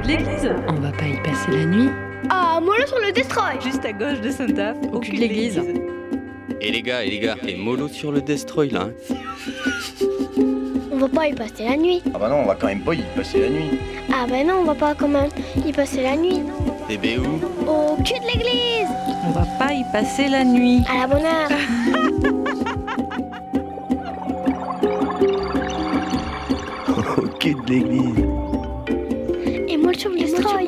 de l'église. On va pas y passer la nuit. Ah, mollo sur le Destroy. Juste à gauche de Saint-Aph, au cul de l'église. Et les gars, et mollo sur le Destroy là. On va pas y passer la nuit. Ah bah non, on va quand même pas y passer la nuit. Ah bah non, on va pas quand même y passer la nuit. TB où? Au cul de l'église. On va pas y passer la nuit. À la bonne heure. Au cul de l'église. Et mollo sur le Destroy.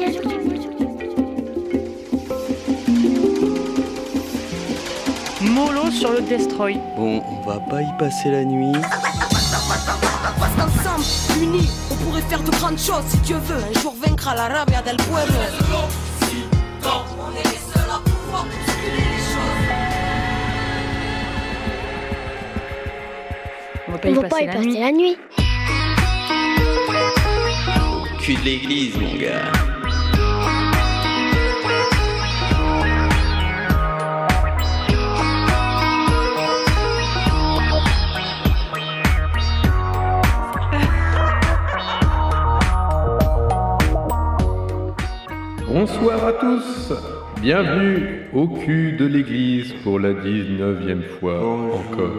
Mollo sur le Destroy. Bon, on va pas y passer la nuit. Parce qu'ensemble, unis, on pourrait faire de grandes choses. Si Dieu veut, un jour vaincre la rabia del pueblo. On est les seuls à pouvoir bousculer les choses. On va On va pas y passer la nuit. Cul de l'église, mon gars. Bonsoir à tous, bienvenue au cul de l'église pour la 19e fois encore.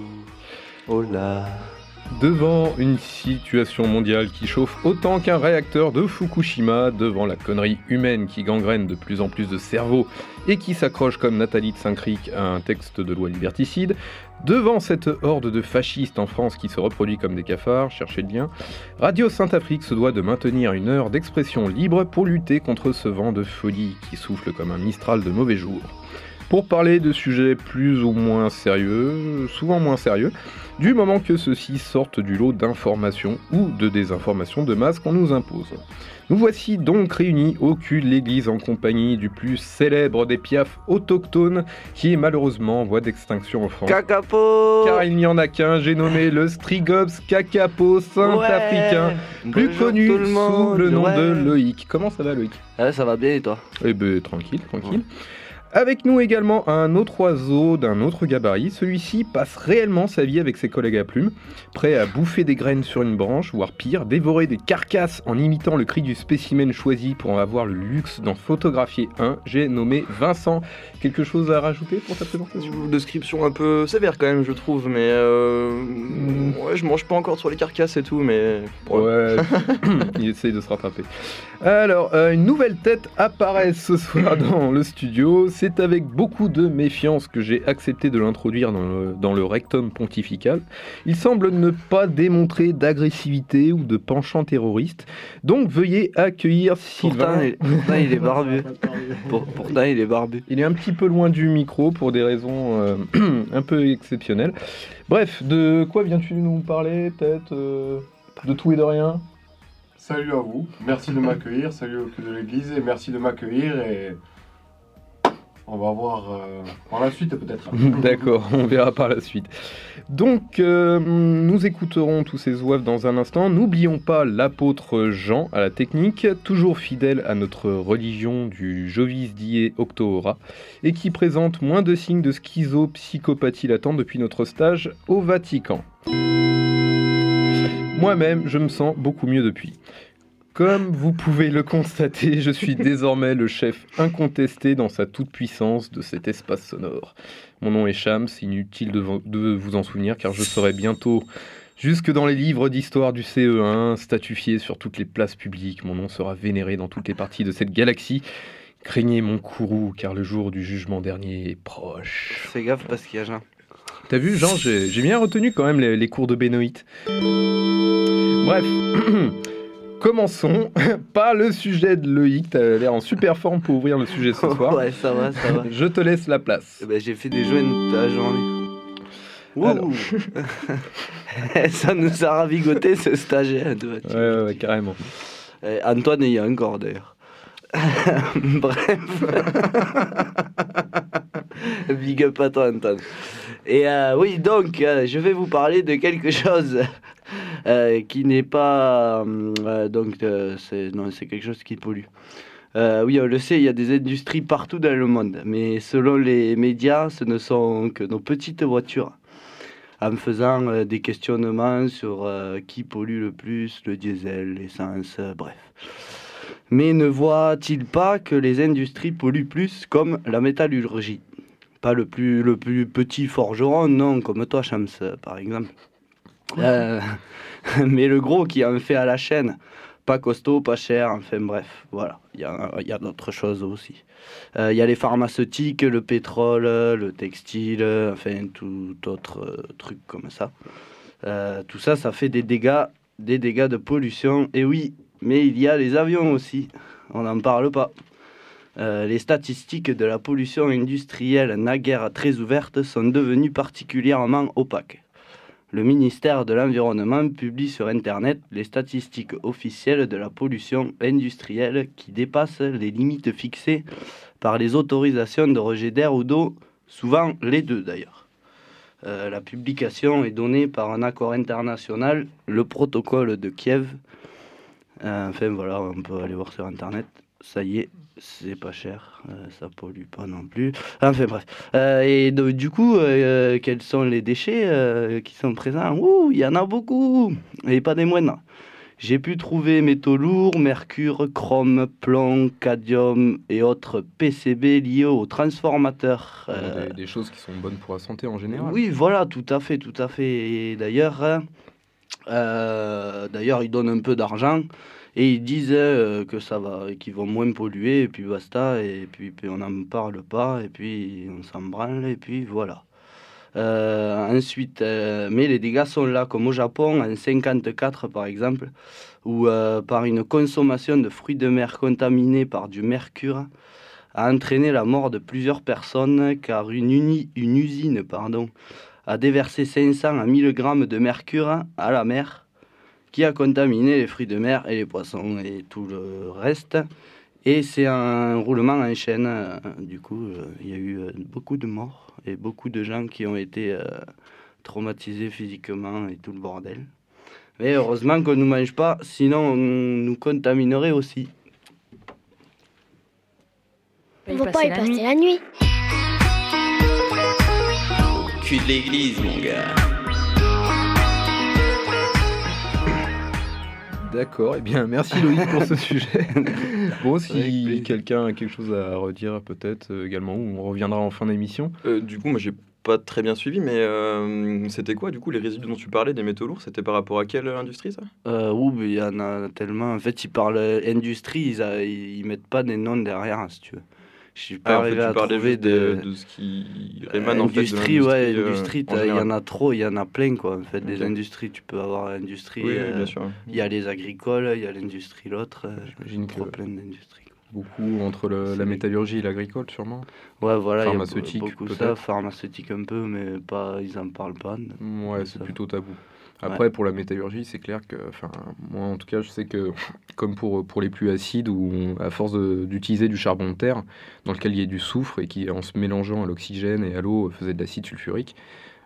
Oh là. Devant une situation mondiale qui chauffe autant qu'un réacteur de Fukushima, devant la connerie humaine qui gangrène de plus en plus de cerveaux et qui s'accroche comme Nathalie de Saint-Cric à un texte de loi liberticide, devant cette horde de fascistes en France qui se reproduit comme des cafards, cherchez le bien, Radio Saint-Afrique se doit de maintenir une heure d'expression libre pour lutter contre ce vent de folie qui souffle comme un mistral de mauvais jours. Pour parler de sujets plus ou moins sérieux, souvent moins sérieux, du moment que ceux-ci sortent du lot d'informations ou de désinformations de masse qu'on nous impose. Nous voici donc réunis au cul de l'église en compagnie du plus célèbre des piafs autochtones qui est malheureusement en voie d'extinction en France. Kakapo. Car il n'y en a qu'un, j'ai nommé le Strigops kakapo saint-africain, plus Bonjour connu tout le monde. sous le nom Ouais. de Loïc. Comment ça va Loïc ? Ça va bien et toi? Eh ben tranquille. Avec nous également un autre oiseau d'un autre gabarit, celui-ci passe réellement sa vie avec ses collègues à plumes, prêt à bouffer des graines sur une branche, voire pire, dévorer des carcasses en imitant le cri du spécimen choisi pour en avoir le luxe d'en photographier un. J'ai nommé Vincent. Quelque chose à rajouter pour ta présentation ? Une description un peu sévère quand même, je trouve, mais ouais, je mange pas encore sur les carcasses et tout, mais Ouais, il essaye de se rattraper. Alors, une nouvelle tête apparaît ce soir dans le studio. C'est avec beaucoup de méfiance que j'ai accepté de l'introduire dans le rectum pontifical. Il semble ne pas démontrer d'agressivité ou de penchant terroriste. Donc, veuillez accueillir Sylvain. Pourtant, il est barbu. Pourtant, il est barbu. Il est un petit peu loin du micro pour des raisons un peu exceptionnelles. Bref, de quoi viens-tu nous parler, peut-être de tout et de rien ? Salut à vous, merci de m'accueillir, salut au cul de l'église et merci de m'accueillir et on va voir par la suite peut-être. D'accord, on verra par la suite. Donc, nous écouterons tous ces zouaves dans un instant. N'oublions pas l'apôtre Jean à la technique, toujours fidèle à notre religion du Jovis Die Octohora, et qui présente moins de signes de schizopsychopathie latente depuis notre stage au Vatican. Moi-même, je me sens beaucoup mieux depuis. Comme vous pouvez le constater, je suis désormais le chef incontesté dans sa toute-puissance de cet espace sonore. Mon nom est Shams, inutile de vous en souvenir car je serai bientôt jusque dans les livres d'histoire du CE1, statufié sur toutes les places publiques. Mon nom sera vénéré dans toutes les parties de cette galaxie. Craignez mon courroux car le jour du jugement dernier est proche. Fais gaffe parce qu'il y a Jean. T'as vu, Jean, j'ai bien retenu quand même les cours de Benoît. Bref, commençons par le sujet de Loïc. T'as l'air en super forme pour ouvrir le sujet ce soir. Ouais, ça va. Je te laisse la place. J'ai fait des joints toute la journée. Alors. Ça nous a ravigoté ce stagiaire. Ouais, carrément. Antoine y est encore d'ailleurs. Bref. Big up à toi Antoine. Et oui, donc, je vais vous parler de quelque chose qui n'est pas... c'est quelque chose qui pollue. Oui, on le sait, il y a des industries partout dans le monde. Mais selon les médias, ce ne sont que nos petites voitures. En me faisant des questionnements sur qui pollue le plus, le diesel, l'essence, bref. Mais ne voit-il pas que les industries polluent plus, comme la métallurgie? Pas le plus petit forgeron, non, comme toi, Shams, par exemple. Mais le gros qui en fait à la chaîne, pas costaud, pas cher, enfin bref, voilà, il y a d'autres choses aussi. Il y a les pharmaceutiques, le pétrole, le textile, enfin tout autre truc comme ça. Tout ça, ça fait des dégâts de pollution, et oui, mais il y a les avions aussi, on n'en parle pas. Les statistiques de la pollution industrielle, naguère très ouvertes, sont devenues particulièrement opaques. Le ministère de l'Environnement publie sur Internet les statistiques officielles de la pollution industrielle qui dépassent les limites fixées par les autorisations de rejet d'air ou d'eau, souvent les deux d'ailleurs. La publication est donnée par un accord international, le protocole de Kiev. Enfin voilà, on peut aller voir sur Internet. Ça y est, c'est pas cher, ça pollue pas non plus. Enfin bref. Et du coup, quels sont les déchets qui sont présents? Ouh, il y en a beaucoup, et pas des moindres. J'ai pu trouver métaux lourds, mercure, chrome, plomb, cadmium et autres PCB liés aux transformateurs. Des choses qui sont bonnes pour la santé en général. Oui, voilà, tout à fait. Et d'ailleurs, ils donnent un peu d'argent. Et ils disent que ça va, qu'ils vont moins polluer, et puis basta, et puis on n'en parle pas, et puis on s'en branle, et puis voilà. Ensuite, mais les dégâts sont là, comme au Japon, en 1954 par exemple, où par une consommation de fruits de mer contaminés par du mercure, a entraîné la mort de plusieurs personnes, car une usine a déversé 500 à 1000 grammes de mercure à la mer, qui a contaminé les fruits de mer et les poissons et tout le reste. Et c'est un roulement en chaîne. Du coup, il y a eu beaucoup de morts et beaucoup de gens qui ont été traumatisés physiquement et tout le bordel. Mais heureusement qu'on ne nous mange pas, sinon on nous contaminerait aussi. On ne va pas y passer la nuit. Cul de l'église, mon gars. D'accord, eh bien merci Loïc pour ce sujet. Bon, si quelqu'un a quelque chose à redire peut-être également, on reviendra en fin d'émission. Du coup, moi j'ai pas très bien suivi, mais c'était quoi du coup les résidus dont tu parlais des métaux lourds? C'était par rapport à quelle industrie ça? Il y en a tellement. En fait, ils parlent industrie, ils mettent pas des noms derrière, si tu veux. Je suis pas arrivé à trouver de ce qui émane en fait de l'industrie. Industrie, il y en a trop, il y en a plein quoi. En fait, des industries, tu peux avoir l'industrie. Oui, bien sûr. Il y a les agricoles, il y a l'industrie l'autre. J'imagine trop plein d'industries. Beaucoup entre la métallurgie et l'agricole sûrement. Ouais, voilà, pharmaceutique, il y a beaucoup ça, pharmaceutique un peu, mais pas, ils en parlent pas. Ouais, c'est plutôt tabou. Après, pour la métallurgie, c'est clair que, moi en tout cas, je sais que, comme pour les pluies acides, où à force d'utiliser du charbon de terre, dans lequel il y a du soufre et qui, en se mélangeant à l'oxygène et à l'eau, faisait de l'acide sulfurique,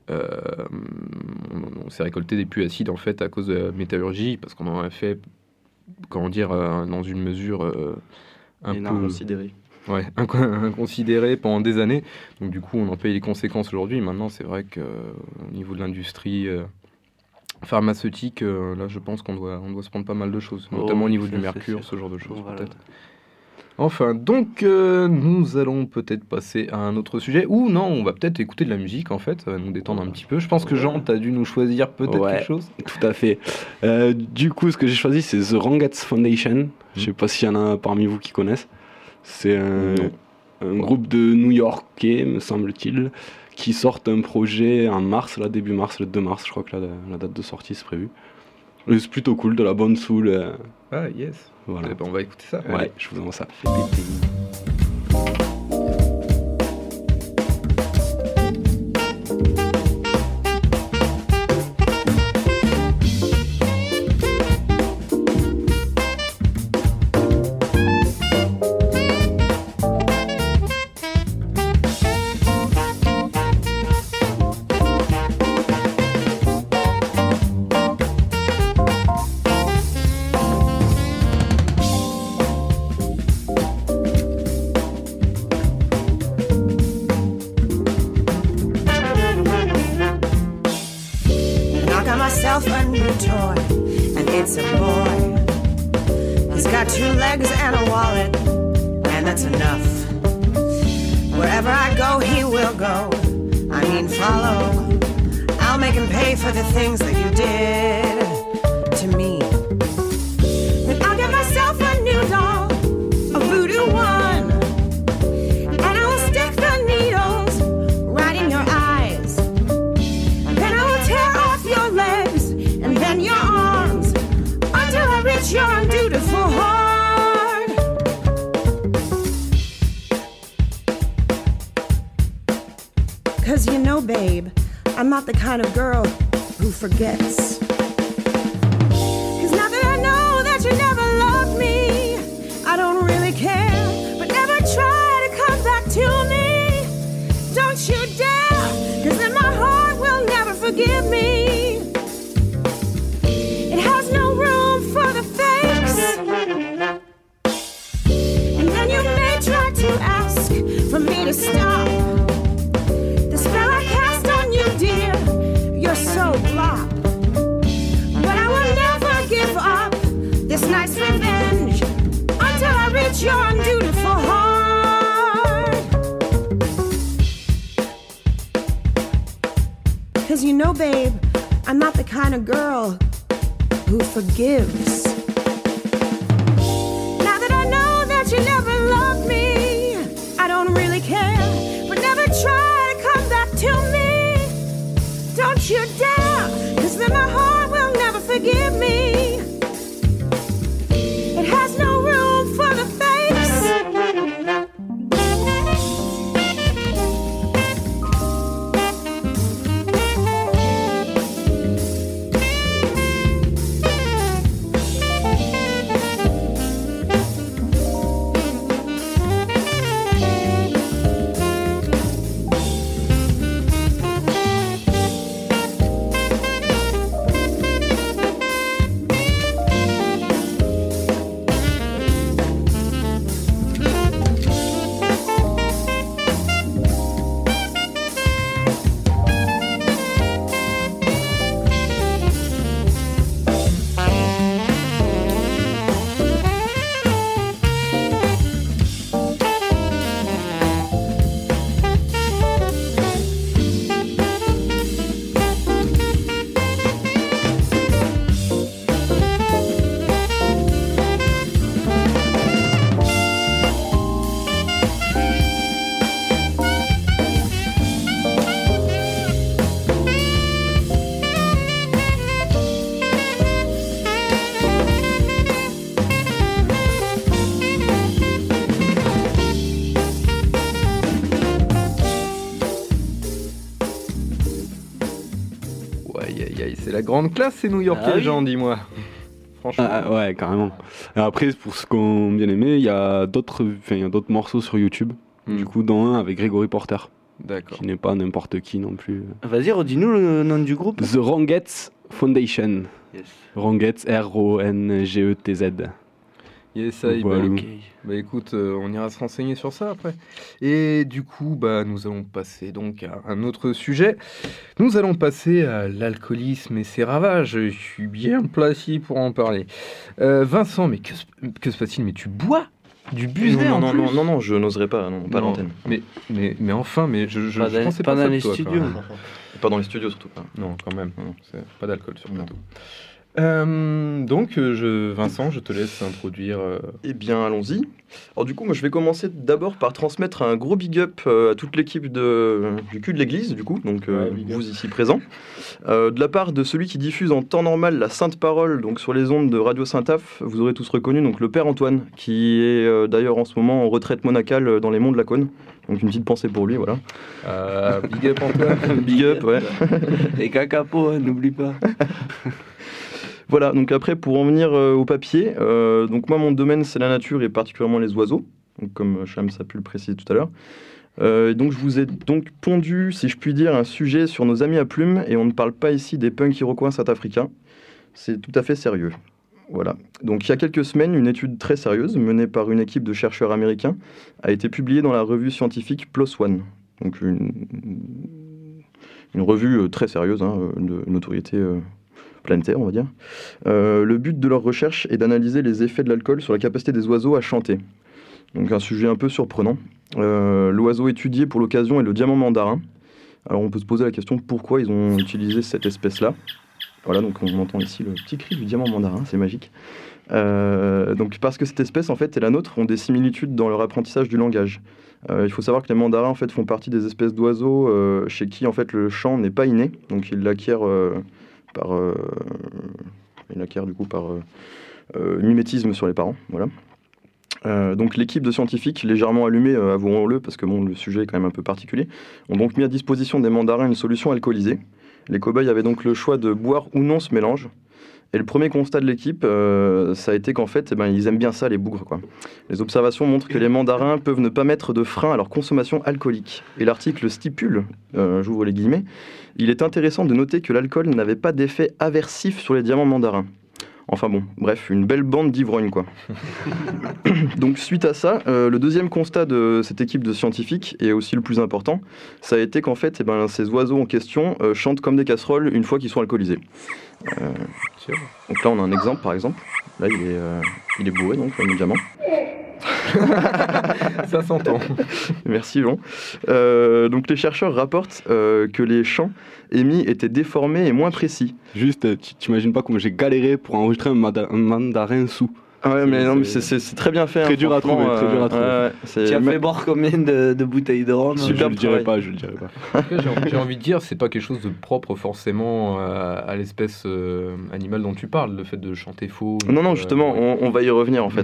on s'est récolté des pluies acides en fait à cause de la métallurgie, parce qu'on en a fait, dans une mesure un peu inconsidérée. Ouais, inconsidéré pendant des années. Donc du coup, on en paye les conséquences aujourd'hui. Maintenant, c'est vrai qu'au niveau de l'industrie pharmaceutique, là, je pense qu'on doit se prendre pas mal de choses, notamment au niveau du mercure, ce genre de choses, peut-être. Enfin, donc, nous allons peut-être passer à un autre sujet. Ou non, on va peut-être écouter de la musique, en fait, ça va nous détendre un petit peu. Je pense que Jean, t'as dû nous choisir peut-être quelque chose. Tout à fait. Du coup, ce que j'ai choisi, c'est The Wrongats Foundation. Je sais pas s'il y en a parmi vous qui connaissent. C'est un groupe de New-Yorkais, me semble-t-il, qui sortent un projet en mars, là, début mars, le 2 mars, je crois que la date de sortie c'est prévu. C'est plutôt cool, de la bonne soul. Ah yes, voilà. On va écouter ça. Ouais, allez. Je vous envoie ça. He's got 2 legs and a wallet, and that's enough. Wherever I go, he will go. I mean, follow. I'll make him pay for the things that you did to me. Then I'll get myself a new doll, a voodoo one, and I will stick the needles right in your eyes. Then I will tear off your legs and then your arms until I reach your undutiful heart. 'Cause you know, babe, I'm not the kind of girl who forgets. 'Cause now that I know that you never loved me, I don't really care. But never try to come back to me. Don't you dare, 'cause then my heart will never forgive me. It has no room for the fakes. And then you may try to ask for me to stop the spell I cast on you, dear. You're so flop. But I will never give up this nice revenge until I reach your undutiful heart. 'Cause you know, babe, I'm not the kind of girl who forgives. Now that I know that you never loved me, I don't really care. But never try to come back to me. Don't you dare, 'cause then my heart will never forgive me. It has no room for the fakes. C'est la grande classe, ces New-Yorkais, Jean, dis-moi. Franchement. Ouais, carrément. Et après, pour ceux qui ont bien aimé, il y a d'autres morceaux sur YouTube. Du coup, dont un avec Gregory Porter. D'accord. Qui n'est pas n'importe qui non plus. Vas-y, redis-nous le nom du groupe. The Rongetz Foundation. Yes. Rongetz, R-O-N-G-E-T-Z. Yes, ça y voilà. Bah écoute, on ira se renseigner sur ça après. Et du coup, bah nous allons passer donc à un autre sujet. Nous allons passer à l'alcoolisme et ses ravages. Je suis bien placé pour en parler. Vincent, mais que se passe-t-il? Mais tu bois du Buset en plus? Non, je n'oserais pas, non, pas l'antenne. Mais enfin, mais je pensais pas pas dans ça de les toi, studios. Pas dans les studios surtout pas. Non, quand même. Non, c'est pas d'alcool sur le plateau. Donc, Vincent, je te laisse introduire. Eh bien, allons-y. Alors du coup, moi, je vais commencer d'abord par transmettre un gros big up à toute l'équipe du cul de l'église, du coup, donc vous ici présents, de la part de celui qui diffuse en temps normal la Sainte Parole, donc sur les ondes de Radio Saint-Af. Vous aurez tous reconnu donc le Père Antoine, qui est d'ailleurs en ce moment en retraite monacale dans les monts de la Cône. Donc une petite pensée pour lui, voilà. Big up Antoine. Big up, ouais. Et cacapo, n'oublie pas. Voilà, donc après, pour en venir au papier, donc moi, mon domaine, c'est la nature et particulièrement les oiseaux, donc comme Shams a pu le préciser tout à l'heure. Donc je vous ai donc pondu, si je puis dire, un sujet sur nos amis à plumes, et on ne parle pas ici des punks iroquois south-africains, c'est tout à fait sérieux. Voilà. Donc il y a quelques semaines, une étude très sérieuse, menée par une équipe de chercheurs américains, a été publiée dans la revue scientifique PLOS ONE, donc une revue très sérieuse, de notoriété planétaire, on va dire. Le but de leur recherche est d'analyser les effets de l'alcool sur la capacité des oiseaux à chanter. Donc un sujet un peu surprenant. L'oiseau étudié pour l'occasion est le diamant mandarin. Alors on peut se poser la question pourquoi ils ont utilisé cette espèce-là. Voilà, donc on entend ici le petit cri du diamant mandarin, c'est magique. Donc parce que cette espèce en fait et la nôtre ont des similitudes dans leur apprentissage du langage. Il faut savoir que les mandarins en fait font partie des espèces d'oiseaux chez qui en fait le chant n'est pas inné, donc ils l'acquièrent par mimétisme sur les parents. Voilà. Donc l'équipe de scientifiques, légèrement allumée, avouons-le, parce que bon, le sujet est quand même un peu particulier, ont donc mis à disposition des mandarins une solution alcoolisée. Les cobayes avaient donc le choix de boire ou non ce mélange. Et le premier constat de l'équipe, ça a été qu'en fait, ils aiment bien ça, les bougres, quoi. Les observations montrent que les mandarins peuvent ne pas mettre de frein à leur consommation alcoolique. Et l'article stipule, j'ouvre les guillemets, il est intéressant de noter que l'alcool n'avait pas d'effet aversif sur les diamants mandarins. Enfin bon, bref, une belle bande d'ivrognes, quoi. Donc suite à ça, le deuxième constat de cette équipe de scientifiques, et aussi le plus important, ça a été qu'en fait, ces oiseaux en question chantent comme des casseroles une fois qu'ils sont alcoolisés. Donc là, on a un exemple, par exemple. Là, il est bourré, donc, le diamant. Ça s'entend. Merci, Jean. Donc les chercheurs rapportent que les chants émis étaient déformés et moins précis. Juste, t'imagines pas comment j'ai galéré pour enregistrer un mandarin sous. Ah ouais, mais non, mais c'est très bien fait. Très dur à trouver, très dur à trouver. Tu as fait boire combien de bouteilles de rhum? Je le dirai pas. En tout cas, j'ai envie de dire, c'est pas quelque chose de propre forcément à l'espèce animale dont tu parles, le fait de chanter faux. Non, justement, on va y revenir en fait.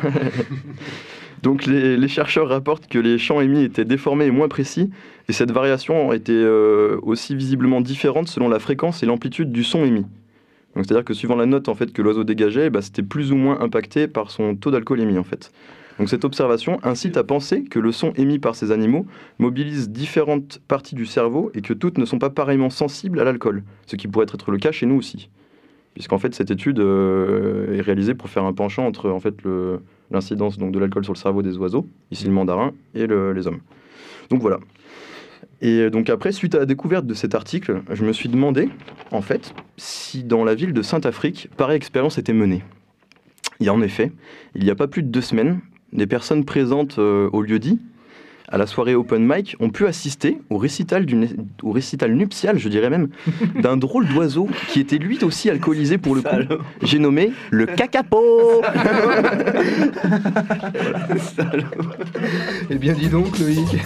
Donc les chercheurs rapportent que les chants émis étaient déformés et moins précis, et cette variation était aussi visiblement différente selon la fréquence et l'amplitude du son émis. Donc c'est-à-dire que suivant la note en fait que l'oiseau dégageait, c'était plus ou moins impacté par son taux d'alcoolémie en fait. Donc cette observation incite à penser que le son émis par ces animaux mobilise différentes parties du cerveau et que toutes ne sont pas pareillement sensibles à l'alcool, ce qui pourrait être le cas chez nous aussi. Puisqu'en fait cette étude est réalisée pour faire un penchant entre en fait l'incidence donc de l'alcool sur le cerveau des oiseaux, ici le mandarin, et les hommes. Donc voilà. Et donc après, suite à la découverte de cet article, je me suis demandé, en fait, si dans la ville de Saint-Afrique, pareille expérience était menée. Et en effet, il n'y a pas plus de 2 semaines, des personnes présentes au lieu-dit, à la soirée open mic, ont pu assister au récital nuptial, je dirais même, d'un drôle d'oiseau qui était lui aussi alcoolisé pour le coup. J'ai nommé le kakapo. Eh bien dis donc, Loïc.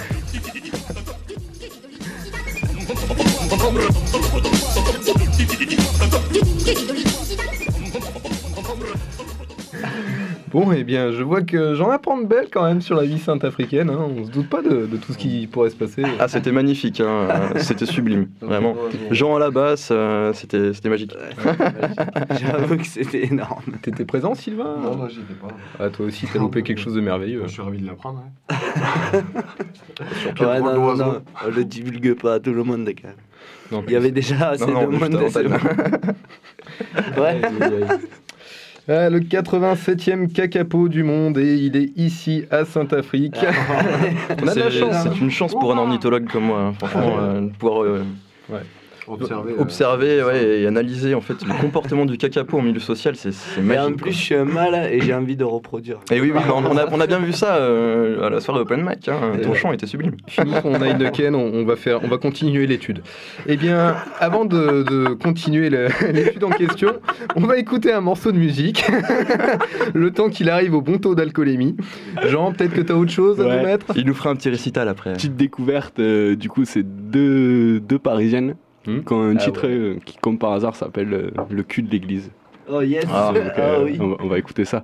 Bon, eh bien, je vois que j'en apprends de belles quand même sur la vie sainte-africaine. Hein. On se doute pas de tout ce qui pourrait se passer. Ah, c'était magnifique, hein. C'était sublime, vraiment. Jean à la basse, c'était magique. Ouais, j'avoue que c'était énorme. T'étais présent, Sylvain? Non, moi j'y étais pas. Ah, toi aussi, t'as loupé quelque chose de merveilleux. Je suis ravi de l'apprendre. Surtout non, on le divulgue pas à tout le monde, quand même. Il y avait déjà assez de monde. Ouais. Le 87e kakapo du monde, et il est ici à Saint-Afrique. On a de la chance. C'est une chance pour un ornithologue comme moi, hein, franchement, de pouvoir observer et analyser en fait le comportement du kakapo en milieu social, c'est magique. Et en plus, je suis un mâle et j'ai envie de reproduire. Et oui, on a bien vu ça à la soirée Open Mic. Hein, ton chant était sublime. Fini ton Heineken, on va continuer l'étude. Eh bien, avant de continuer l'étude en question, on va écouter un morceau de musique, le temps qu'il arrive au bon taux d'alcoolémie. Jean, peut-être que tu as autre chose à nous mettre? Il nous fera un petit récital après. Petite découverte, du coup, c'est deux Parisiennes. Qui ont un titre qui, comme par hasard, s'appelle Le cul de l'église. Oh yes. Donc, oui. on va écouter ça.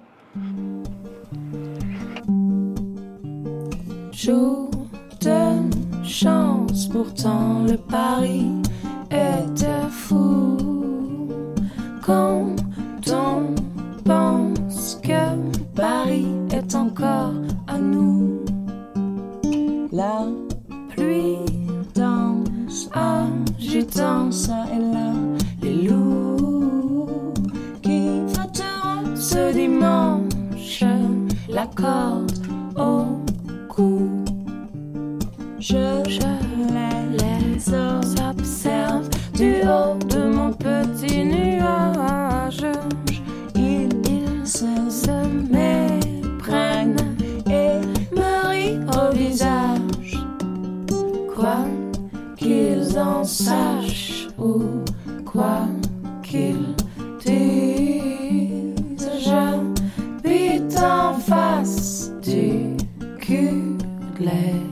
Jour de chance, pourtant le pari était fou. Quand on pense que Paris est encore à nous, la pluie danse, agitant ça et là les loups qui fêteront ce dimanche la corde au cou. Je les observe du haut de mon petit nuage. qu'ils en sachent ou quoi qu'ils disent. J'habite en face du cul de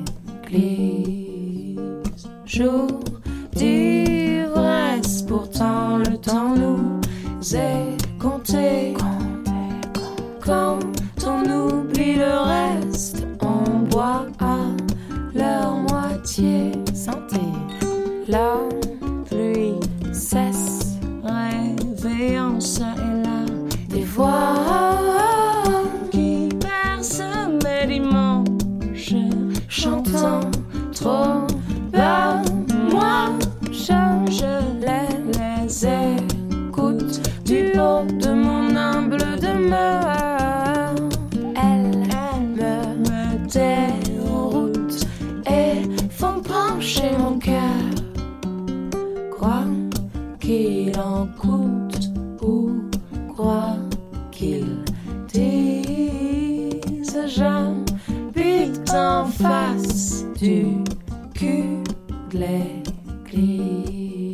l'église. Jour d'ivresse, pourtant le temps nous est compté. Quand on oublie le reste, on boit à leur moitié. Santé. La pluie cesse, réveillant ça et là des voix qui bercent mes dimanches, chantant trop bas. Moi, je les écoute du haut de mon humble demeure. Elles me déroutent et font pencher mon cœur. Quoi qu'il en coûte ou quoi qu'il dise, j'habite en face du cul de l'église.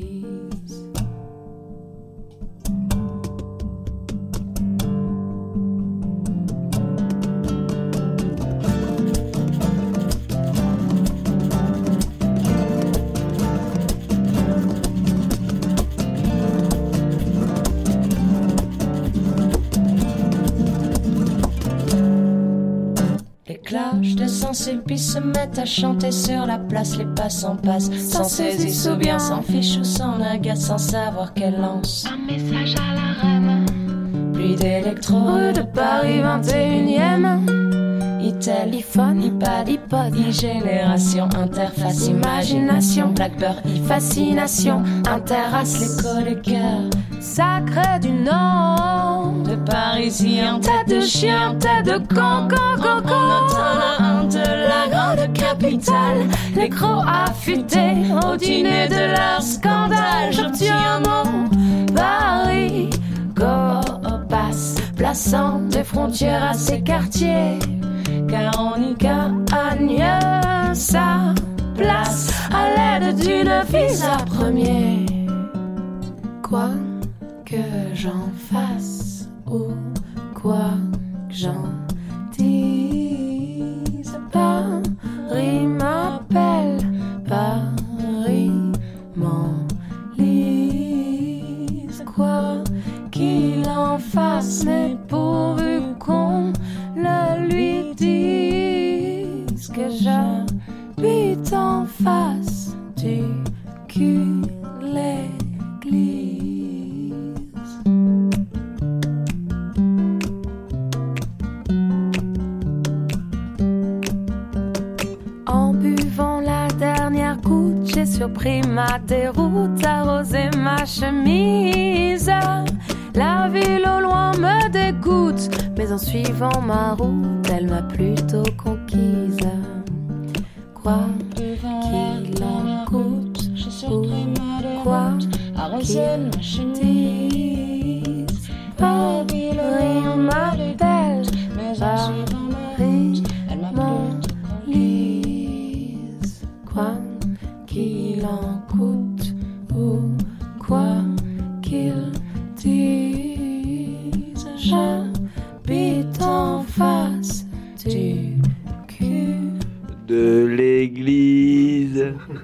Cloches de Saint-Sulpice se mettent à chanter sur la place. Les passants passent sans saisisse ou bien s'en fichent ou s'en agacent sans savoir qu'elle lance un message à la reine. Pluie d'électro, rue de Paris 21e. Itel, iPhone, iPad, iPod, e-génération, interface, imagination, Blackbird, e-fascination, interrace, l'écho des cœurs, sacré du nom de Parisien, tête de chien, tête de con, on entend un de la grande capitale, les crocs affûtés au dîner de leur scandale. J'obtiens mon Paris, go, passe, plaçant des frontières à ces quartiers. Car on y gagne sa place à l'aide d'une visa premier. Quoi que j'en fasse ou quoi que j'en dise, Paris m'appelle, Paris m'enlise. Quoi qu'il en fasse, mais pourvu qu'on le lui dise que j'habite en face du cul de l'église. En buvant la dernière goutte, j'ai surpris ma déroute, arrosé ma chemise. La ville au loin me dégoûte, mais en suivant ma route, elle m'a plutôt conquise. Quoi qu'il en coûte, ou quoi qu'il dise, Paris m'appelle, Paris m'enlise. Quoi qu'il en coûte, ou quoi qu'il dise, j'habite en face du cul de l'église.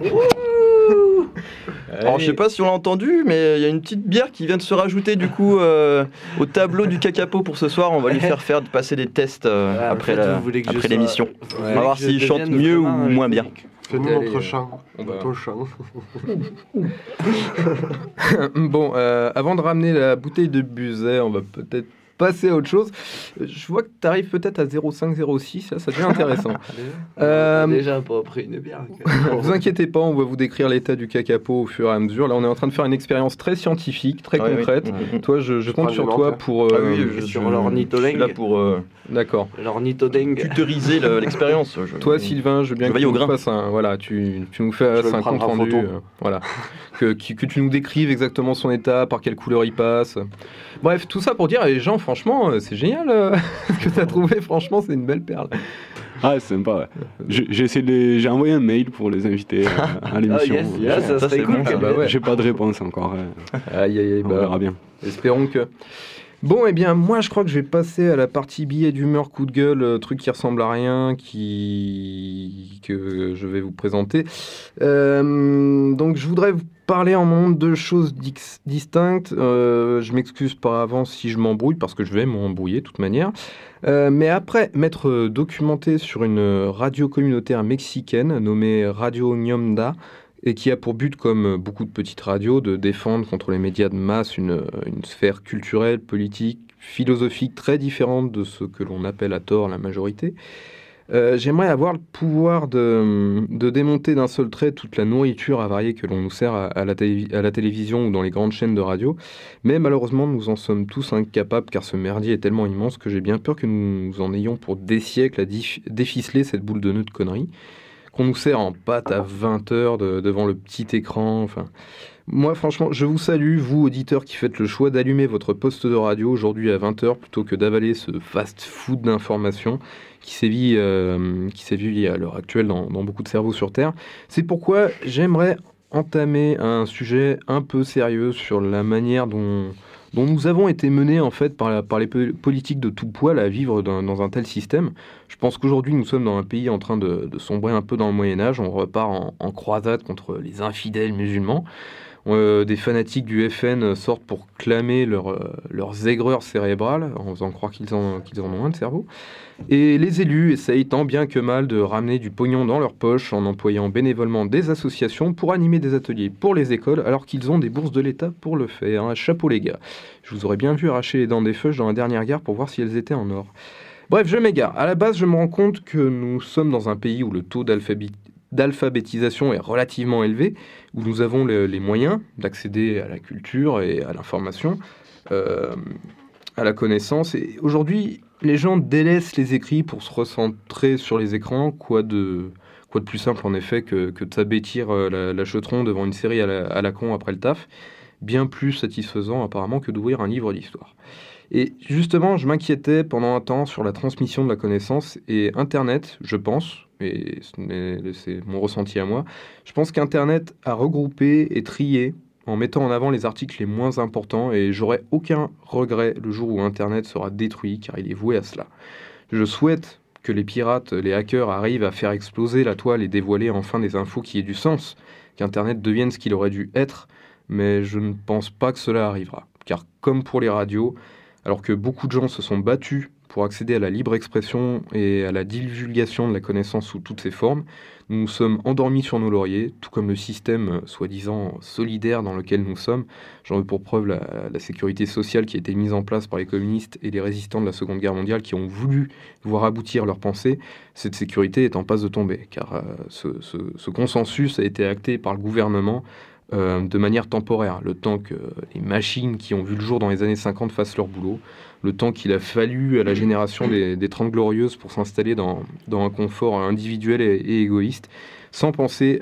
Alors je sais pas si on l'a entendu, mais il y a une petite bière qui vient de se rajouter du coup au tableau du Kakapo pour ce soir. On va lui faire passer des tests après l'émission. On va voir s'il chante mieux ou moins bien. Fais-nous notre chant, ton chant. Bon, avant de ramener la bouteille de Buzet, on va peut-être passer à autre chose. Je vois que tu arrives peut-être à 0,506, ça devient intéressant. Déjà pas pris une bière. Ne vous inquiétez pas, on va vous décrire l'état du Kakapo au fur et à mesure. Là, on est en train de faire une expérience très scientifique, très concrète. Oui. Toi, je compte sur toi pour... je suis sur l'ornithologue. Je suis là pour d'accord. tutoriser l'expérience. Toi, Sylvain, je veux bien que tu nous fasses tu nous fasses un compte rendu. Voilà. que tu nous décrives exactement son état, par quelle couleur il passe. Bref, tout ça pour dire, les gens, franchement, c'est génial ce que tu as trouvé. Franchement, c'est une belle perle. Ah, c'est sympa, ouais. J'ai envoyé un mail pour les inviter à l'émission. Ça serait cool. J'ai pas de réponse encore. Aïe, on verra bien. Espérons que... Bon, eh bien, moi, je crois que je vais passer à la partie billet d'humeur, coup de gueule, truc qui ressemble à rien, que je vais vous présenter. Donc, je voudrais vous parler en moment de choses distinctes. Je m'excuse par avance si je m'embrouille, parce que je vais m'embrouiller de toute manière. Mais après m'être documenté sur une radio communautaire mexicaine nommée Radio Ñomda, et qui a pour but, comme beaucoup de petites radios, de défendre contre les médias de masse une sphère culturelle, politique, philosophique très différente de ce que l'on appelle à tort la majorité. J'aimerais avoir le pouvoir de démonter d'un seul trait toute la nourriture avariée que l'on nous sert à la télévision ou dans les grandes chaînes de radio, mais malheureusement nous en sommes tous incapables car ce merdier est tellement immense que j'ai bien peur que nous en ayons pour des siècles à déficeler cette boule de nœud de conneries qu'on nous sert en pâte à 20 heures devant le petit écran. Enfin, moi, franchement, je vous salue, vous, auditeurs, qui faites le choix d'allumer votre poste de radio aujourd'hui à 20 heures plutôt que d'avaler ce fast-food d'information qui sévit à l'heure actuelle dans beaucoup de cerveaux sur Terre. C'est pourquoi j'aimerais entamer un sujet un peu sérieux sur la manière dont nous avons été menés en fait par les politiques de tout poil à vivre dans un tel système. Je pense qu'aujourd'hui nous sommes dans un pays en train de sombrer un peu dans le Moyen-Âge. On repart en croisade contre les infidèles musulmans. Des fanatiques du FN sortent pour clamer leurs aigreurs cérébrales en faisant croire qu'ils en ont un de cerveau. Et les élus essayent tant bien que mal de ramener du pognon dans leur poche en employant bénévolement des associations pour animer des ateliers pour les écoles alors qu'ils ont des bourses de l'État pour le faire. Chapeau les gars. Je vous aurais bien vu arracher les dents des feuilles dans la dernière guerre pour voir si elles étaient en or. Bref, je m'égare. À la base, je me rends compte que nous sommes dans un pays où le taux d'alphabétisation est relativement élevé, où nous avons les moyens d'accéder à la culture et à l'information, à la connaissance. Et aujourd'hui, les gens délaissent les écrits pour se recentrer sur les écrans. Quoi de plus simple, en effet, que de s'abêtir la chetron devant une série à la con après le taf. Bien plus satisfaisant, apparemment, que d'ouvrir un livre d'histoire. Et justement, je m'inquiétais pendant un temps sur la transmission de la connaissance et Internet, je pense, et c'est mon ressenti à moi, je pense qu'Internet a regroupé et trié en mettant en avant les articles les moins importants et j'aurai aucun regret le jour où Internet sera détruit car il est voué à cela. Je souhaite que les pirates, les hackers arrivent à faire exploser la toile et dévoiler enfin des infos qui aient du sens, qu'Internet devienne ce qu'il aurait dû être, mais je ne pense pas que cela arrivera. Car comme pour les radios, alors que beaucoup de gens se sont battus pour accéder à la libre expression et à la divulgation de la connaissance sous toutes ses formes, nous nous sommes endormis sur nos lauriers, tout comme le système soi-disant solidaire dans lequel nous sommes. J'en veux pour preuve la sécurité sociale qui a été mise en place par les communistes et les résistants de la Seconde Guerre mondiale qui ont voulu voir aboutir leurs pensées. Cette sécurité est en passe de tomber, car ce consensus a été acté par le gouvernement de manière temporaire, le temps que les machines qui ont vu le jour dans les années 50 fassent leur boulot, le temps qu'il a fallu à la génération des 30 glorieuses pour s'installer dans un confort individuel et égoïste, sans penser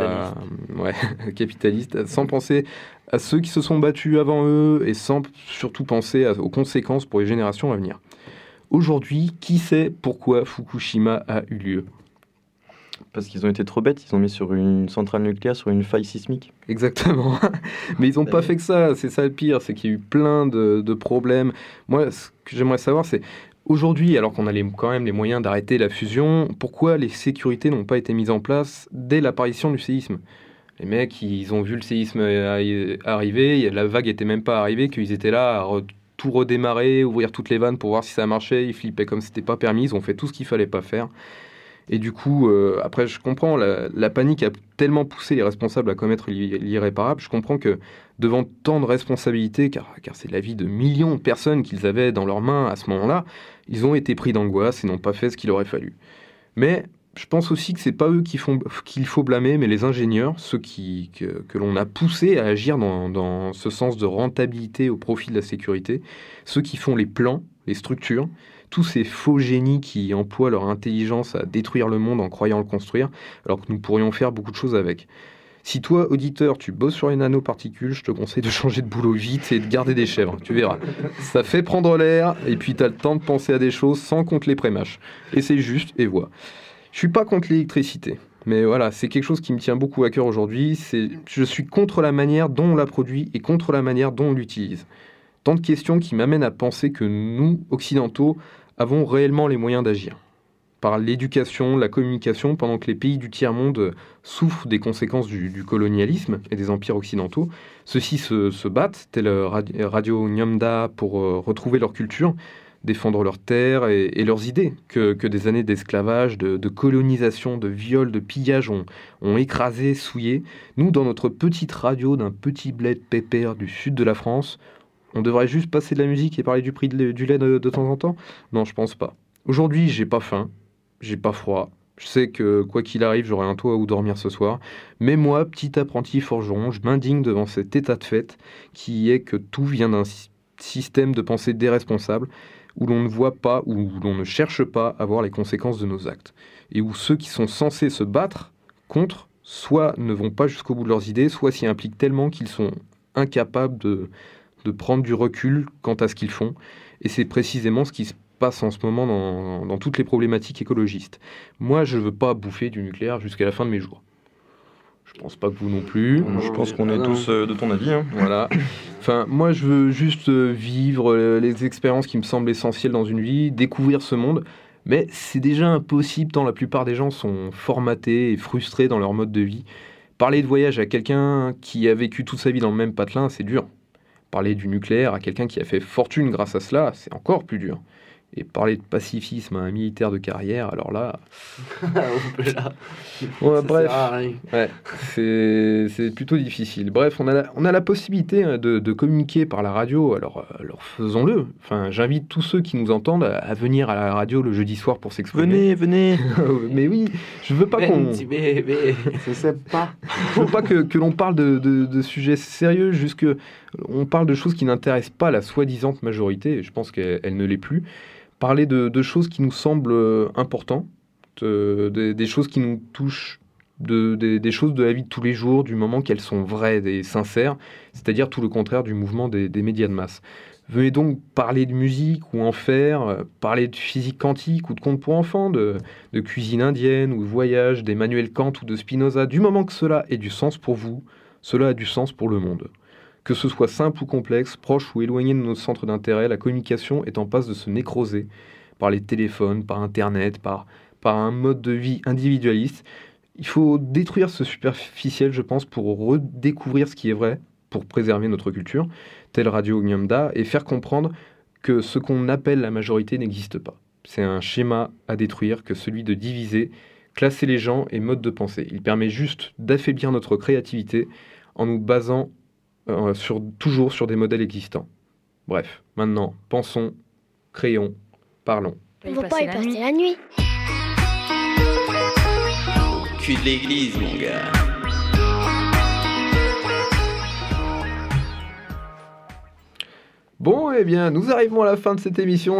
capitaliste, sans penser à ceux qui se sont battus avant eux et sans surtout penser aux conséquences pour les générations à venir. Aujourd'hui, qui sait pourquoi Fukushima a eu lieu ? Parce qu'ils ont été trop bêtes, ils ont mis sur une centrale nucléaire, sur une faille sismique. Exactement. Mais ils n'ont pas fait que ça, c'est ça le pire, c'est qu'il y a eu plein de problèmes. Moi, ce que j'aimerais savoir, c'est aujourd'hui, alors qu'on a quand même les moyens d'arrêter la fusion, pourquoi les sécurités n'ont pas été mises en place dès l'apparition du séisme ? Les mecs, ils ont vu le séisme arriver, la vague n'était même pas arrivée, qu'ils étaient là à tout redémarrer, ouvrir toutes les vannes pour voir si ça marchait, ils flippaient comme c'était pas permis, ils ont fait tout ce qu'il fallait pas faire. Et du coup, après, je comprends, la panique a tellement poussé les responsables à commettre l'irréparable. Je comprends que devant tant de responsabilités, car c'est la vie de millions de personnes qu'ils avaient dans leurs mains à ce moment-là, ils ont été pris d'angoisse et n'ont pas fait ce qu'il aurait fallu. Mais je pense aussi que c'est pas eux qu'il faut blâmer, mais les ingénieurs, ceux que l'on a poussés à agir dans ce sens de rentabilité au profit de la sécurité, ceux qui font les plans, les structures, tous ces faux génies qui emploient leur intelligence à détruire le monde en croyant le construire, alors que nous pourrions faire beaucoup de choses avec. Si toi, auditeur, tu bosses sur les nanoparticules, je te conseille de changer de boulot vite et de garder des chèvres, tu verras. Ça fait prendre l'air, et puis t'as le temps de penser à des choses sans compter les prémâches. Essaye juste et vois. Je suis pas contre l'électricité, mais voilà, c'est quelque chose qui me tient beaucoup à cœur aujourd'hui. Je suis contre la manière dont on la produit et contre la manière dont on l'utilise. Tant de questions qui m'amènent à penser que nous, occidentaux, avons réellement les moyens d'agir. Par l'éducation, la communication, pendant que les pays du tiers-monde souffrent des conséquences du colonialisme et des empires occidentaux, ceux-ci se battent, tel Radio Nyamda, pour retrouver leur culture, défendre leurs terres et leurs idées, que des années d'esclavage, de colonisation, de viol, de pillage ont écrasé, souillé. Nous, dans notre petite radio d'un petit bled pépère du sud de la France, on devrait juste passer de la musique et parler du prix du lait de temps en temps? Non, je pense pas. Aujourd'hui, j'ai pas faim. J'ai pas froid. Je sais que quoi qu'il arrive, j'aurai un toit où dormir ce soir. Mais moi, petit apprenti forgeron, je m'indigne devant cet état de fait qui est que tout vient d'un système de pensée déresponsable où l'on ne voit pas, où l'on ne cherche pas à voir les conséquences de nos actes. Et où ceux qui sont censés se battre contre, soit ne vont pas jusqu'au bout de leurs idées, soit s'y impliquent tellement qu'ils sont incapables de prendre du recul quant à ce qu'ils font. Et c'est précisément ce qui se passe en ce moment dans toutes les problématiques écologistes. Moi, je veux pas bouffer du nucléaire jusqu'à la fin de mes jours. Je pense pas que vous non plus. Je pense qu'on est tous de ton avis. Hein. Voilà. Enfin, moi, je veux juste vivre les expériences qui me semblent essentielles dans une vie, découvrir ce monde. Mais c'est déjà impossible tant la plupart des gens sont formatés et frustrés dans leur mode de vie. Parler de voyage à quelqu'un qui a vécu toute sa vie dans le même patelin, c'est dur. Parler du nucléaire à quelqu'un qui a fait fortune grâce à cela, c'est encore plus dur. Et parler de pacifisme à un militaire de carrière, alors là... Ouais, bref, ouais, c'est plutôt difficile. Bref, on a la possibilité de communiquer par la radio, alors faisons-le. Enfin, j'invite tous ceux qui nous entendent à venir à la radio le jeudi soir pour s'exprimer. Venez. Mais oui, je veux pas qu'on... Je veux pas que l'on parle de sujets sérieux, juste qu'on parle de choses qui n'intéressent pas la soi-disante majorité, je pense qu'elle ne l'est plus. Parler de choses qui nous semblent importantes, des choses qui nous touchent, des choses de la vie de tous les jours, du moment qu'elles sont vraies et sincères, c'est-à-dire tout le contraire du mouvement des médias de masse. Venez donc parler de musique ou en faire, parler de physique quantique ou de contes pour enfants, de cuisine indienne ou de voyage, d'Emmanuel Kant ou de Spinoza, du moment que cela ait du sens pour vous, cela a du sens pour le monde. Que ce soit simple ou complexe, proche ou éloigné de nos centres d'intérêt, la communication est en passe de se nécroser par les téléphones, par Internet, par un mode de vie individualiste. Il faut détruire ce superficiel, je pense, pour redécouvrir ce qui est vrai, pour préserver notre culture, tel Radio Nyamda, et faire comprendre que ce qu'on appelle la majorité n'existe pas. C'est un schéma à détruire que celui de diviser, classer les gens et modes de pensée. Il permet juste d'affaiblir notre créativité en nous basant toujours sur des modèles existants. Bref, maintenant, pensons, créons, parlons. On va pas y passer la nuit. Cul de l'église, mon gars. Bon, eh bien, nous arrivons à la fin de cette émission.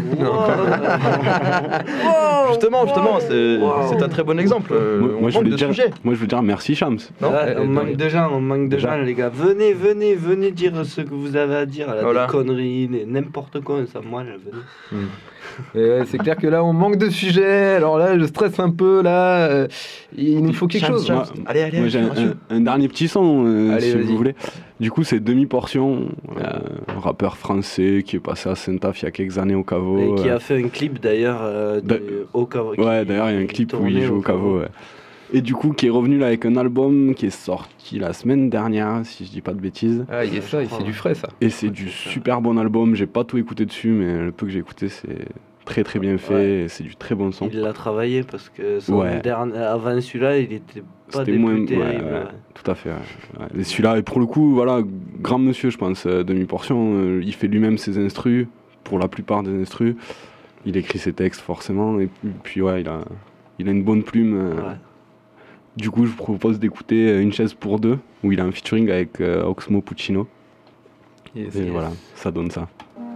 Justement, c'est un très bon exemple. Moi, je veux dire merci, Shams. Non, on manque de gens, les gars. Venez dire ce que vous avez à dire. Des conneries, n'importe quoi. Ça, moi, venez. Ouais, c'est clair que là on manque de sujets, alors là je stresse un peu, il nous faut quelque chose. Allez, moi j'ai un dernier petit son si vous voulez. Du coup c'est Demi-Portion, un rappeur français qui est passé à Saint-Af il y a quelques années au Caveau. Et qui a fait un clip d'ailleurs au Caveau. Ouais, d'ailleurs il y a un clip où il joue au Caveau. Ouais. Et du coup qui est revenu là avec un album qui est sorti la semaine dernière si je dis pas de bêtises. Ah c'est du frais ça. Et c'est du super bon album, j'ai pas tout écouté dessus mais le peu que j'ai écouté c'est très très bien fait, et c'est du très bon son. Il l'a travaillé parce que avant celui-là il était pas des plus terribles. Tout à fait. Ouais. Et celui-là, et pour le coup, voilà, grand monsieur je pense, Demi-Portion, il fait lui-même ses instrus, pour la plupart des instrus. Il écrit ses textes forcément, et puis ouais, il a une bonne plume. Du coup, je vous propose d'écouter Une chaise pour deux, où il a un featuring avec Oxmo Puccino. Et voilà, ça donne ça.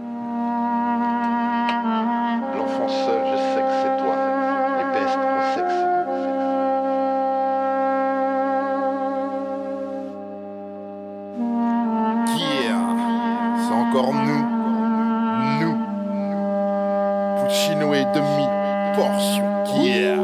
L'enfant seul, je sais que c'est toi. Les pestes, on sait que c'est encore nous. Puccino et demi-portion, yeah.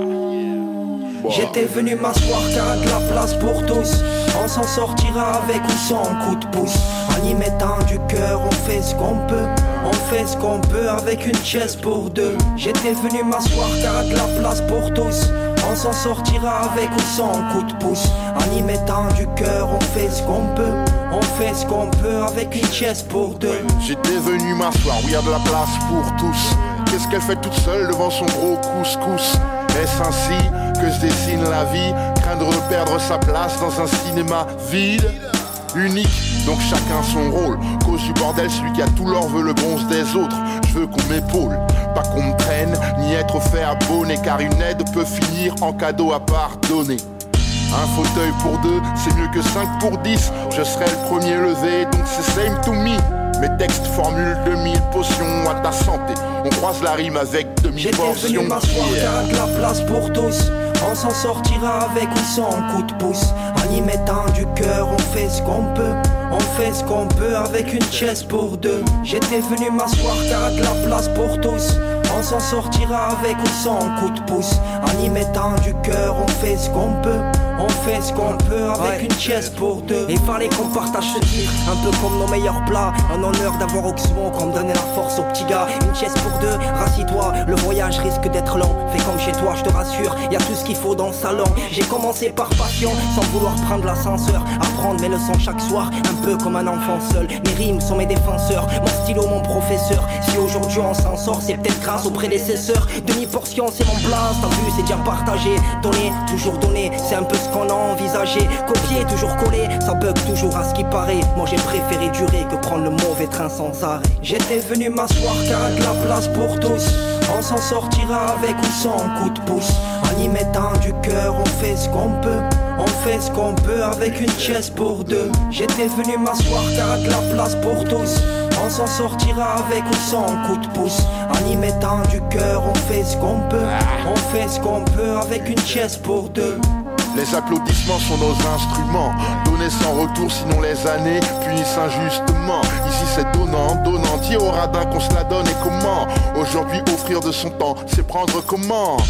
J'étais venu m'asseoir car de la place pour tous. On s'en sortira avec ou sans coup de pouce. En y mettant du cœur, on fait ce qu'on peut. On fait ce qu'on peut avec une chaise pour deux. J'étais venu m'asseoir car de la place pour tous. On s'en sortira avec ou sans coup de pouce. En y mettant du cœur, on fait ce qu'on peut. On fait ce qu'on peut avec une chaise pour deux. J'étais venu m'asseoir, oui, y a de la place pour tous. Qu'est-ce qu'elle fait toute seule devant son gros couscous? Est-ce ainsi que se dessine la vie? Craindre de perdre sa place dans un cinéma vide, unique, donc chacun son rôle. Cause du bordel, celui qui a tout l'or veut le bronze des autres. Je veux qu'on m'épaule, pas qu'on me traîne, ni être offert abonné, car une aide peut finir en cadeau à pardonner. Un fauteuil pour deux, c'est mieux que 5 pour 10. Je serai le premier levé, donc c'est same to me. Mes textes formulent 2000 potions à ta santé. On croise la rime avec demi-portion. J'étais venu m'asseoir car de la place pour tous. On s'en sortira avec ou sans coup de pouce. En y mettant du cœur, on fait ce qu'on peut. On fait ce qu'on peut avec une chaise pour deux. J'étais venu m'asseoir car de la place pour tous. On s'en sortira avec ou sans coup de pouce. En y mettant du cœur, on fait ce qu'on peut. On fait ce qu'on peut avec une chaise pour deux. Il fallait qu'on partage ce titre, un peu comme nos meilleurs plats. Un honneur d'avoir Oxmo, qu'on me donnait la force aux petits gars. Une chaise pour deux, rassis-toi, le voyage risque d'être long. Fais comme chez toi, je te rassure, y a tout ce qu'il faut dans le salon. J'ai commencé par passion, sans vouloir prendre l'ascenseur. Apprendre mes leçons chaque soir, un peu comme un enfant seul. Mes rimes sont mes défenseurs, mon stylo mon professeur. Si aujourd'hui on s'en sort, c'est peut-être grâce aux prédécesseurs. Demi-portion, c'est mon blast, t'as vu, c'est déjà partagé. Donner, toujours donner, c'est un peu ce qu'on a envisagé. Copier, toujours coller, ça bug toujours à ce qui paraît. Moi j'ai préféré durer que prendre le mauvais train sans arrêt. J'étais venu m'asseoir car de la place pour tous. On s'en sortira avec ou sans coup de pouce. En y mettant du cœur, on fait ce qu'on peut. On fait ce qu'on peut avec une chaise pour deux. J'étais venu m'asseoir car de la place pour tous. On s'en sortira avec ou sans coup de pouce. En y mettant du cœur, on fait ce qu'on peut. On fait ce qu'on peut avec une chaise pour deux. Les applaudissements sont nos instruments. Donner sans retour, sinon les années punissent injustement. Ici c'est donnant, donnant. Dis au radin qu'on se la donne et comment. Aujourd'hui offrir de son temps, c'est prendre commande.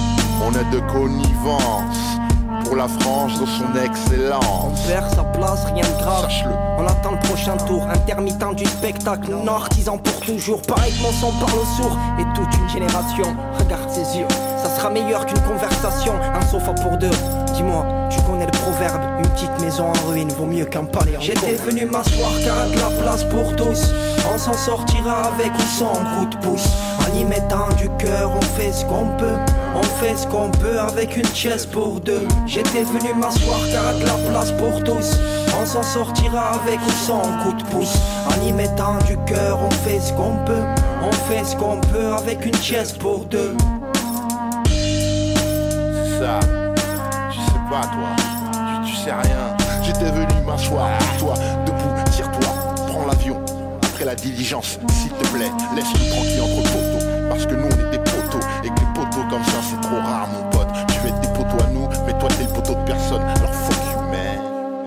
On est de connivence pour la France dans son excellence. On perd sa place, rien de grave. Sache-le. On attend le prochain tour, intermittent du spectacle, non artisan pour toujours. Pareil que mon son parle sourd et toute une génération. Regarde ses yeux, ça sera meilleur qu'une conversation. Un sofa pour deux, dis-moi, tu connais le proverbe. Une petite maison en ruine vaut mieux qu'un palais en J'étais venu m'asseoir car de la place pour tous. On s'en sortira avec ou sans coup de pouce. En y mettant du cœur, on fait ce qu'on peut. On fait ce qu'on peut avec une chaise pour deux. J'étais venu m'asseoir car de la place pour tous. On s'en sortira avec ou sans coup de pouce. En y mettant du cœur, on fait ce qu'on peut. On fait ce qu'on peut avec une chaise pour deux. C'est ça, tu sais pas toi, tu sais rien. J'étais venu m'asseoir pour toi, debout, tire-toi, prends l'avion. Après la diligence, s'il te plaît, laisse-nous tranquille entre poteaux. Parce que nous on est des poteaux, et que les poteaux comme ça c'est trop rare mon pote. Tu veux être des poteaux à nous, mais toi t'es le poteau de personne, alors fuck you man.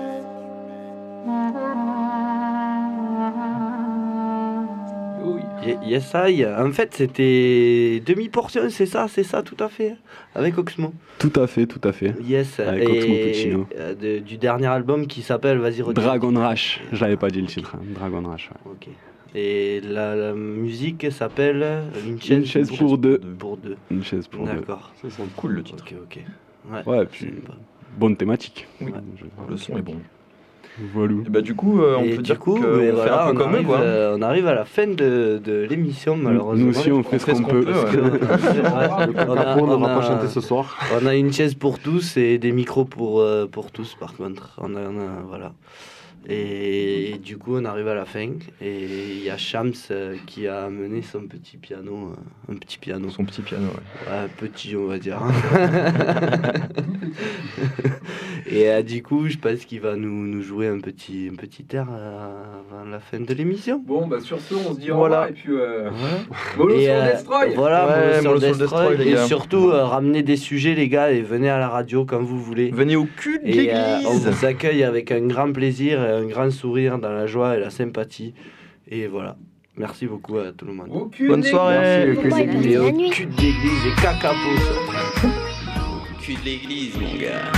Yes, I. En fait, c'était demi-portion, c'est ça, tout à fait. Avec Oxmo. Tout à fait, tout à fait. Yes, avec Oxmo Puccino. Du dernier album qui s'appelle, vas-y, regarde. Dragon Rush, je l'avais pas dit le titre, hein. Dragon Rush. Ouais. Ok. Et la musique s'appelle Une chaise pour deux. Pour deux. Une chaise pour deux. D'accord. Ça sent cool le titre. Ok. Ouais, puis bonne thématique. Oui. Le son est bon. Voilà. Et bah du coup, on peut dire qu'on fait un peu comme eux, quoi. On arrive à la fin de l'émission, malheureusement. Nous aussi, on fait ce qu'on peut. On va pas chanter ce soir. On a une chaise pour tous et des micros pour tous, par contre. On a voilà. Et du coup, on arrive à la fin. Et il y a Shams qui a amené son petit piano. Un petit piano. Son petit piano, ouais. Ouais, petit, on va dire. Et du coup, je pense qu'il va nous jouer un petit air avant la fin de l'émission. Bon, bah sur ce, on se dit voilà. Au revoir. Et puis, Mollo sur Destroy. Voilà, Mollo sur Destroy, les et gars. surtout, ramenez des sujets, les gars, et venez à la radio quand vous voulez. Venez au cul de Et l'église. on vous accueille avec un grand plaisir, et un grand sourire, dans la joie et la sympathie. Et voilà. Merci beaucoup à tout le monde. Bonne soirée. Faut pas y passer la nuit. Cul d'église et cacapo. Cul de l'église, mon gars.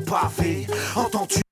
pavé. Entends-tu